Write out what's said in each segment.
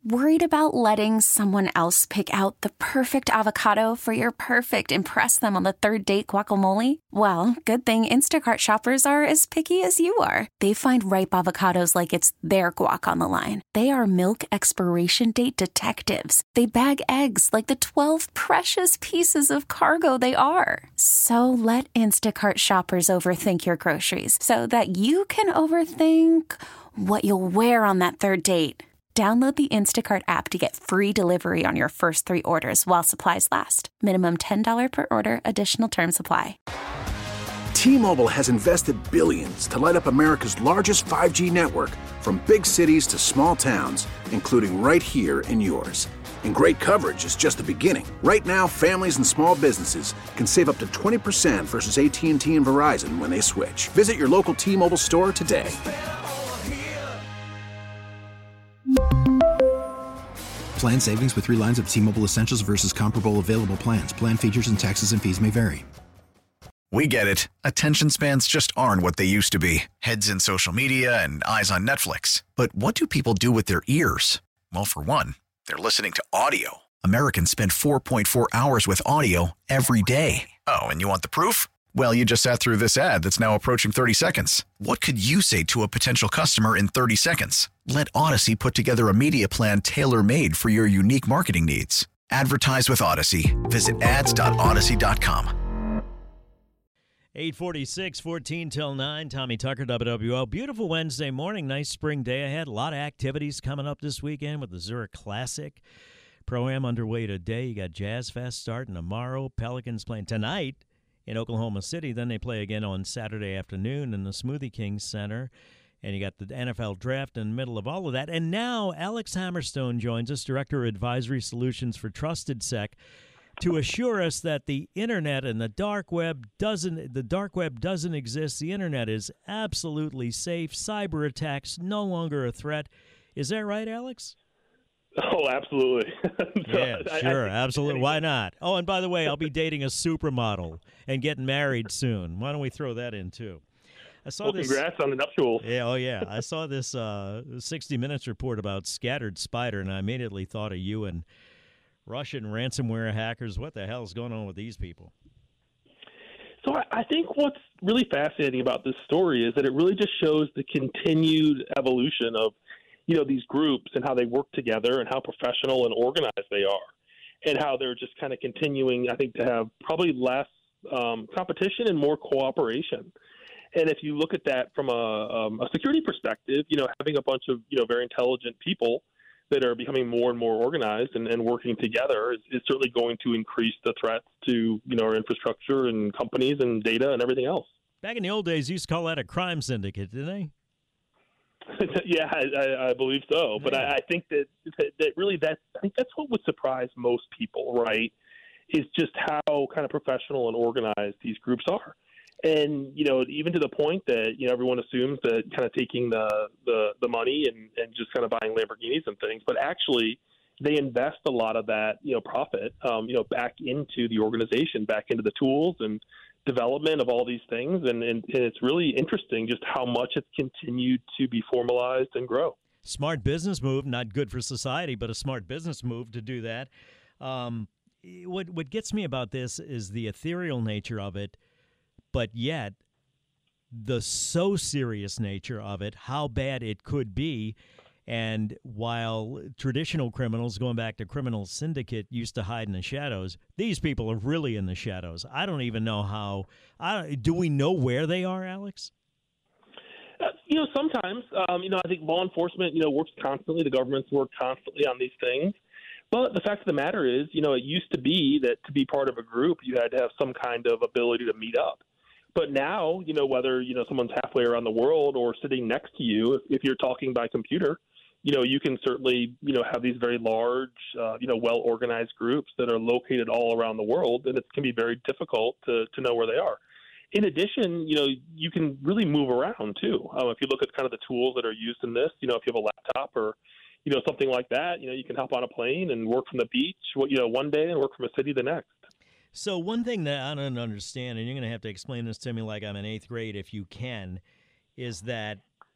Worried about letting someone else pick out the perfect avocado for your perfect impress them on the third date guacamole? Well, good thing Instacart shoppers are as picky as you are. They find ripe avocados like it's their guac on the line. They are milk expiration date detectives. They bag eggs like the 12 precious pieces of cargo they are. So let Instacart shoppers overthink your groceries so that you can overthink what you'll wear on that third date. Download the Instacart app to get free delivery on your first 3 orders while supplies last. Minimum $10 per order. Additional terms apply. T-Mobile has invested billions to light up America's largest 5G network, from big cities to small towns, including right here in yours. And great coverage is just the beginning. Right now, families and small businesses can save up to 20% versus AT&T and Verizon when they switch. Visit your local T-Mobile store today. Plan savings with 3 lines of T-Mobile Essentials versus comparable available plans. Plan features and taxes and fees may vary. We get it. Attention spans just aren't what they used to be. Heads in social media and eyes on Netflix. But what do people do with their ears? Well, for one, they're listening to audio. Americans spend 4.4 hours with audio every day. Oh, and you want the proof? Well, you just sat through this ad that's now approaching 30 seconds. What could you say to a potential customer in 30 seconds? Let Odyssey put together a media plan tailor-made for your unique marketing needs. Advertise with Odyssey. Visit ads.odyssey.com. 8:46, 14 till 9. Tommy Tucker, WWL. Beautiful Wednesday morning. Nice spring day ahead. A lot of activities coming up this weekend with the Zurich Classic. Pro-Am underway today. You got Jazz Fest starting tomorrow. Pelicans playing tonight in Oklahoma City. Then they play again on Saturday afternoon in the Smoothie King Center. And you got the NFL Draft in the middle of all of that. And now Alex Hammerstone joins us, Director of Advisory Solutions for Trusted Sec, to assure us that the Internet and the dark web doesn't exist. The Internet is absolutely safe. Cyber attacks no longer a threat. Is that right, Alex? Oh, absolutely. Yeah, sure, absolutely. Why not? Oh, and by the way, I'll be dating a supermodel and getting married soon. Why don't we throw that in, too? Congrats on the nuptials. Yeah, oh, yeah. I saw this 60 Minutes report about Scattered Spider, and I immediately thought of you and Russian ransomware hackers. What the hell is going on with these people? So I think what's really fascinating about this story is that it really just shows the continued evolution of these groups and how they work together and how professional and organized they are, and how they're just kind of continuing, I think, to have probably less competition and more cooperation. And if you look at that from a security perspective, having a bunch of, very intelligent people that are becoming more and more organized and working together is certainly going to increase the threats to, our infrastructure and companies and data and everything else. Back in the old days, you used to call that a crime syndicate, didn't they? Yeah, I believe so. But I think that really I think that's what would surprise most people, right, is just how kind of professional and organized these groups are. And, even to the point that, everyone assumes that kind of taking the money and just kind of buying Lamborghinis and things, but actually they invest a lot of that, profit, back into the organization, back into the tools and development of all these things. And it's really interesting just how much it's continued to be formalized and grow. Smart business move, not good for society, but a smart business move to do that. What gets me about this is the ethereal nature of it, but yet the so serious nature of it, how bad it could be. And while traditional criminals, going back to criminal syndicate, used to hide in the shadows, these people are really in the shadows. I don't even know how. Do we know where they are, Alex? Sometimes, I think law enforcement, works constantly. The governments work constantly on these things. But the fact of the matter is, it used to be that to be part of a group, you had to have some kind of ability to meet up. But now, whether, someone's halfway around the world or sitting next to you, if you're talking by computer, you can certainly, have these very large, well-organized groups that are located all around the world, and it can be very difficult to know where they are. In addition, you can really move around, too. If you look at kind of the tools that are used in this, if you have a laptop or, something like that, you can hop on a plane and work from the beach, one day and work from a city the next. So one thing that I don't understand, and you're going to have to explain this to me like I'm in 8th grade if you can, is that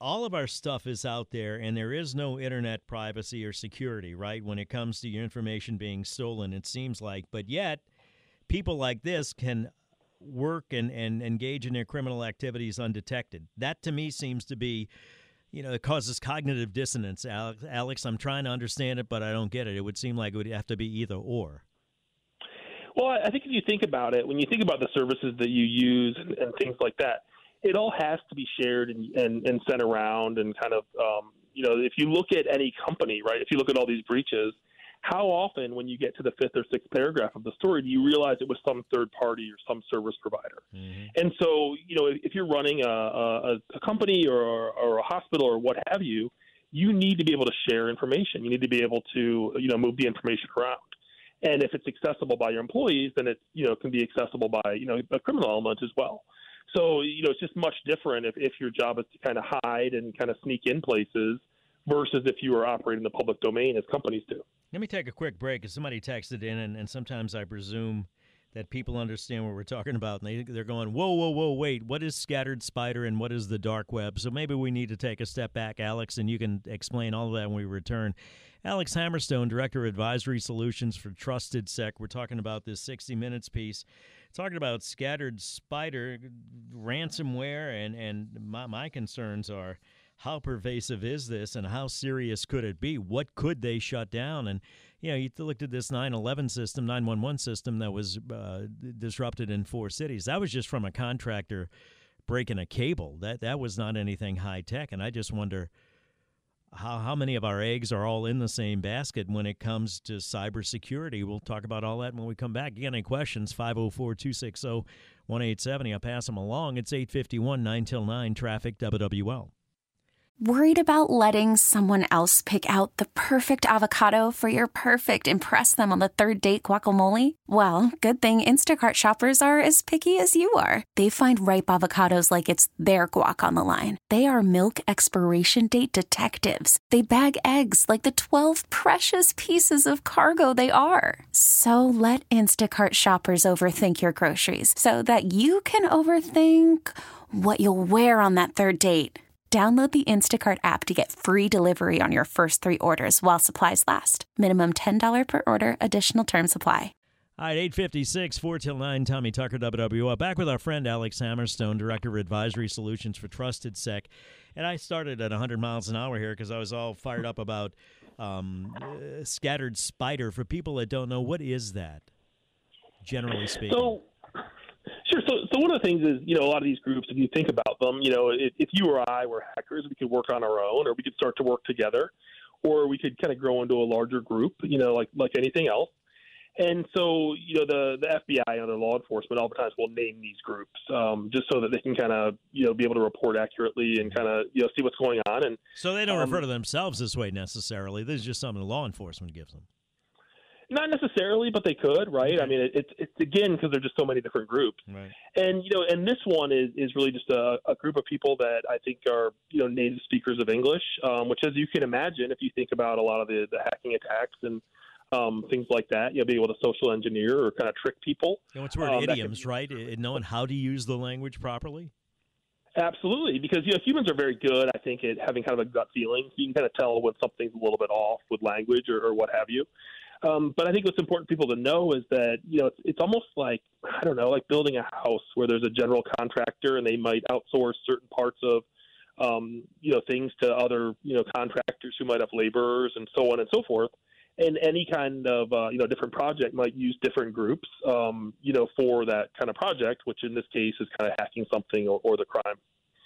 all of our stuff is out there, and there is no internet privacy or security, right, when it comes to your information being stolen, it seems like. But yet, people like this can work and engage in their criminal activities undetected. That, to me, seems to be, it causes cognitive dissonance. Alex, I'm trying to understand it, but I don't get it. It would seem like it would have to be either or. Well, I think if you think about it, when you think about the services that you use and things like that, it all has to be shared and sent around and kind of, if you look at any company, right, if you look at all these breaches, how often when you get to the fifth or sixth paragraph of the story do you realize it was some third party or some service provider? Mm-hmm. And so, if you're running a company or a hospital or what have you, you need to be able to share information. You need to be able to, move the information around. And if it's accessible by your employees, then it, can be accessible by, a criminal element as well. So, it's just much different if your job is to kind of hide and kind of sneak in places versus if you are operating the public domain as companies do. Let me take a quick break because somebody texted in, and sometimes I presume that people understand what we're talking about, and they're going, whoa, wait, what is scattered spider and what is the dark web? So maybe we need to take a step back, Alex, and you can explain all of that when we return. Alex Hammerstone, Director of Advisory Solutions for Trusted Sec. We're talking about this 60 Minutes piece, talking about scattered spider, ransomware, and my concerns are, how pervasive is this and how serious could it be? What could they shut down? And, you looked at this 911 system, 911 system that was disrupted in 4 cities. That was just from a contractor breaking a cable. That was not anything high tech. And I just wonder how many of our eggs are all in the same basket when it comes to cybersecurity. We'll talk about all that when we come back. You got any questions? 504-260-1870. I'll pass them along. It's 8:51, 9 till 9, traffic, WWL. Worried about letting someone else pick out the perfect avocado for your perfect impress them on the third date guacamole? Well, good thing Instacart shoppers are as picky as you are. They find ripe avocados like it's their guac on the line. They are milk expiration date detectives. They bag eggs like the 12 precious pieces of cargo they are. So let Instacart shoppers overthink your groceries so that you can overthink what you'll wear on that third date. Download the Instacart app to get free delivery on your first 3 orders while supplies last. Minimum $10 per order. Additional terms apply. All right, 8:56, 4 till 9, Tommy Tucker, WWL. Back with our friend Alex Hammerstone, Director of Advisory Solutions for Trusted Sec. And I started at 100 miles an hour here because I was all fired up about scattered spider. For people that don't know, what is that, generally speaking? Sure. So one of the things is, a lot of these groups, if you think about them, if you or I were hackers, we could work on our own, or we could start to work together, or we could kind of grow into a larger group, like anything else. And so, the FBI and other law enforcement oftentimes will name these groups just so that they can kind of, be able to report accurately and kind of, see what's going on. And so they don't refer to themselves this way necessarily. This is just something the law enforcement gives them. Not necessarily, but they could, right? Okay. I mean, it's again, because there's just so many different groups. Right. And, and this one is really just a group of people that I think are, native speakers of English, which, as you can imagine, if you think about a lot of the hacking attacks and things like that, you'll be able to social engineer or kind of trick people. It's word idioms, right? Knowing how to use the language properly? Absolutely, because humans are very good, I think, at having kind of a gut feeling. You can kind of tell when something's a little bit off with language or what have you. But I think what's important for people to know is that, it's almost like, I don't know, like building a house where there's a general contractor and they might outsource certain parts of, things to other, contractors who might have laborers and so on and so forth. And any kind of, different project might use different groups, for that kind of project, which in this case is kind of hacking something or the crime.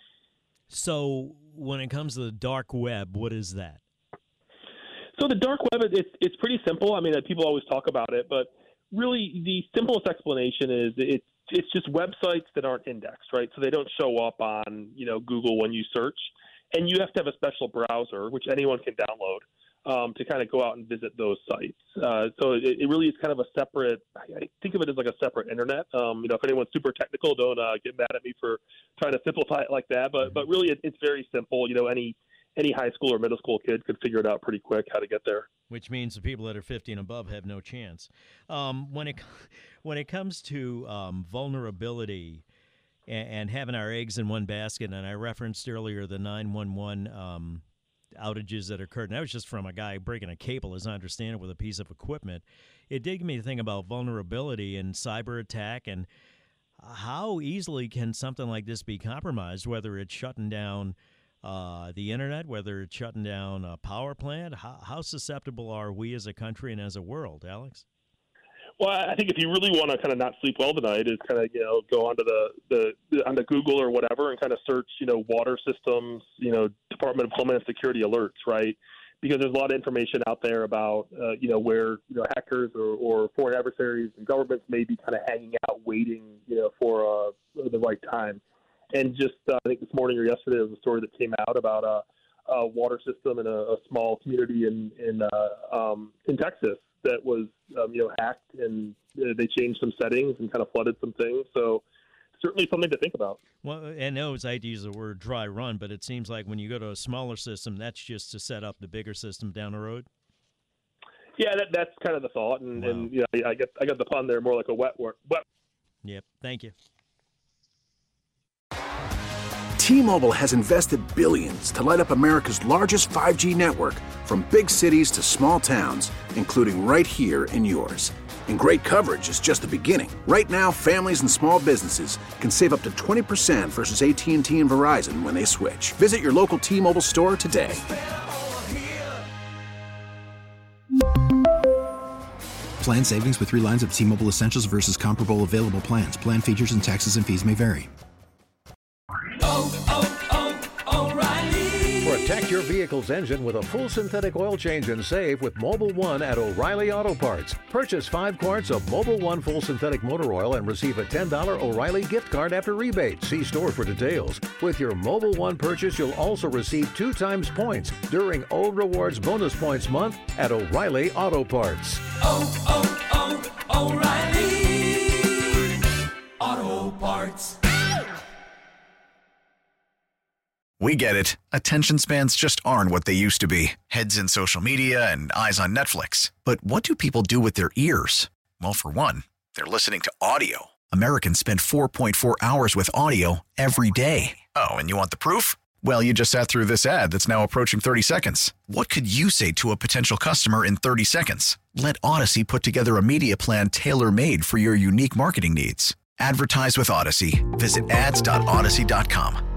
So when it comes to the dark web, what is that? So the dark web, it's pretty simple. I mean, people always talk about it, but really the simplest explanation is it's just websites that aren't indexed, right? So they don't show up on, Google when you search. And you have to have a special browser, which anyone can download, to kind of go out and visit those sites. So it really is kind of a separate, I think of it as like a separate internet. If anyone's super technical, don't get mad at me for trying to simplify it like that. But really it's very simple. Any high school or middle school kid could figure it out pretty quick how to get there. Which means the people that are 50 and above have no chance. When it comes to vulnerability, and having our eggs in one basket. And I referenced earlier the 911 outages that occurred. And that was just from a guy breaking a cable, as I understand it, with a piece of equipment. It did me to think about vulnerability and cyber attack, and how easily can something like this be compromised, whether it's shutting down the internet, whether it's shutting down a power plant. How susceptible are we as a country and as a world, Alex? Well, I think if you really want to kind of not sleep well tonight, is kind of go onto onto Google or whatever and kind of search water systems, Department of Homeland Security alerts, right? Because there's a lot of information out there about where hackers or foreign adversaries and governments may be kind of hanging out, waiting for the right time. And just I think this morning or yesterday there was a story that came out about a water system in a small community in Texas that was hacked, and they changed some settings and kind of flooded some things. So certainly something to think about. Well, and I always hate to use the word dry run, but it seems like when you go to a smaller system, that's just to set up the bigger system down the road. Yeah, that's kind of the thought, and, wow. and I got the pun there, more like a wet. Yep. Thank you. T-Mobile has invested billions to light up America's largest 5G network, from big cities to small towns, including right here in yours. And great coverage is just the beginning. Right now, families and small businesses can save up to 20% versus AT&T and Verizon when they switch. Visit your local T-Mobile store today. Plan savings with 3 lines of T-Mobile Essentials versus comparable available plans. Plan features and taxes and fees may vary. Protect your vehicle's engine with a full synthetic oil change and save with Mobil 1 at O'Reilly Auto Parts. Purchase 5 quarts of Mobil 1 full synthetic motor oil and receive a $10 O'Reilly gift card after rebate. See store for details. With your Mobil 1 purchase, you'll also receive 2 times points during O Rewards Bonus Points Month at O'Reilly Auto Parts. O'Reilly Auto Parts. We get it. Attention spans just aren't what they used to be. Heads in social media and eyes on Netflix. But what do people do with their ears? Well, for one, they're listening to audio. Americans spend 4.4 hours with audio every day. Oh, and you want the proof? Well, you just sat through this ad that's now approaching 30 seconds. What could you say to a potential customer in 30 seconds? Let Odyssey put together a media plan tailor-made for your unique marketing needs. Advertise with Odyssey. Visit ads.odyssey.com.